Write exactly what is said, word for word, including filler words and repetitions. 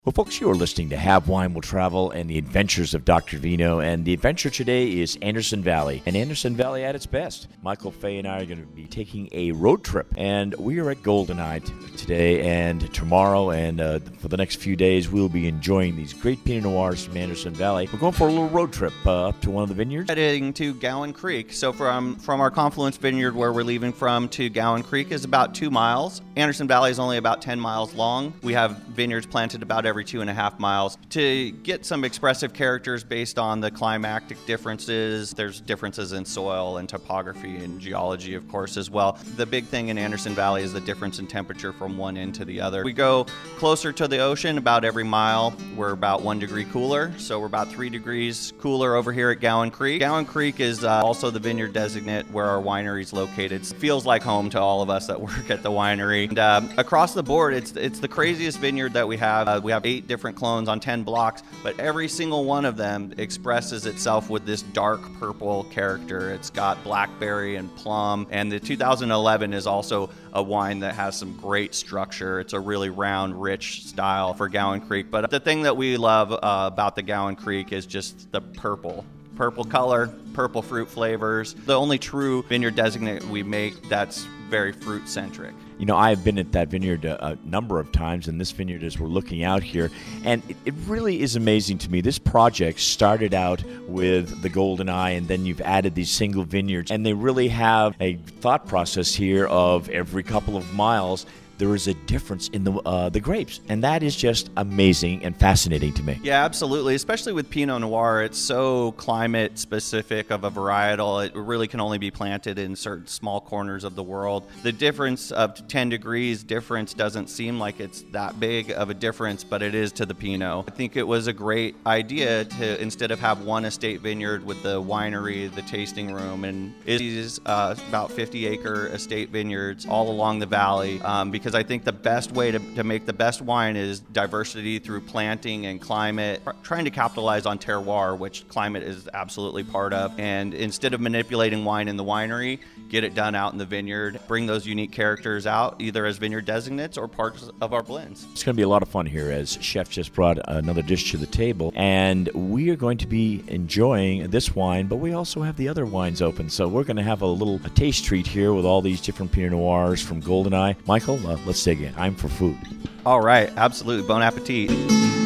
Well, folks, you are listening to Have Wine Will Travel and the Adventures of Doctor Vino, and the adventure today is Anderson Valley, and Anderson Valley at its best. Michael Fay and I are going to be taking a road trip, and we are at Goldeneye t- today and tomorrow, and uh, for the next few days, we'll be enjoying these great Pinot Noirs from Anderson Valley. We're going for a little road trip uh, up to one of the vineyards. Heading to Gowan Creek. So from, from our Confluence Vineyard, where we're leaving from, to Gowan Creek is about two miles. Anderson Valley is only about ten miles long. We have vineyards planted about every two and a half miles. To get some expressive characters based on the climatic differences, there's differences in soil and topography and geology, of course, as well. The big thing in Anderson Valley is the difference in temperature from one end to the other. We go closer to the ocean about every mile. We're about one degree cooler, so we're about three degrees cooler over here at Gowan Creek. Gowan Creek is uh, also the vineyard designate where our winery is located. It feels like home to all of us that work at the winery. And uh, across the board, it's it's the craziest vineyard that we have. Uh, we have eight different clones on ten blocks, but every single one of them expresses itself with this dark purple character. It's got blackberry and plum, and the two thousand eleven is also a wine that has some great structure. It's a really round, rich style for Gowan Creek. But the thing that we love uh, about the Gowan Creek is just the purple. Purple color, purple fruit flavors. The only true vineyard designate we make that's very fruit-centric. You know, I've been at that vineyard a, a number of times, and this vineyard as we're looking out here, and it, it really is amazing to me. This project started out with the Goldeneye, and then you've added these single vineyards, and they really have a thought process here of every couple of miles there is a difference in the uh, the grapes, and that is just amazing and fascinating to me. Yeah, absolutely. Especially with Pinot Noir, it's so climate specific of a varietal. It really can only be planted in certain small corners of the world. The difference of ten degrees difference doesn't seem like it's that big of a difference, but it is to the Pinot. I think it was a great idea to, instead of have one estate vineyard with the winery, the tasting room, and these uh, about fifty acre estate vineyards all along the valley, um, because I think the best way to, to make the best wine is diversity through planting and climate, trying to capitalize on terroir, which climate is absolutely part of. And instead of manipulating wine in the winery, get it done out in the vineyard, bring those unique characters out, either as vineyard designates or parts of our blends. It's going to be a lot of fun here as Chef just brought another dish to the table, and we are going to be enjoying this wine, but we also have the other wines open, so we're going to have a little a taste treat here with all these different Pinot Noirs from Goldeneye. Michael, uh, let's dig in. I'm for food. All right, absolutely. Bon appetit.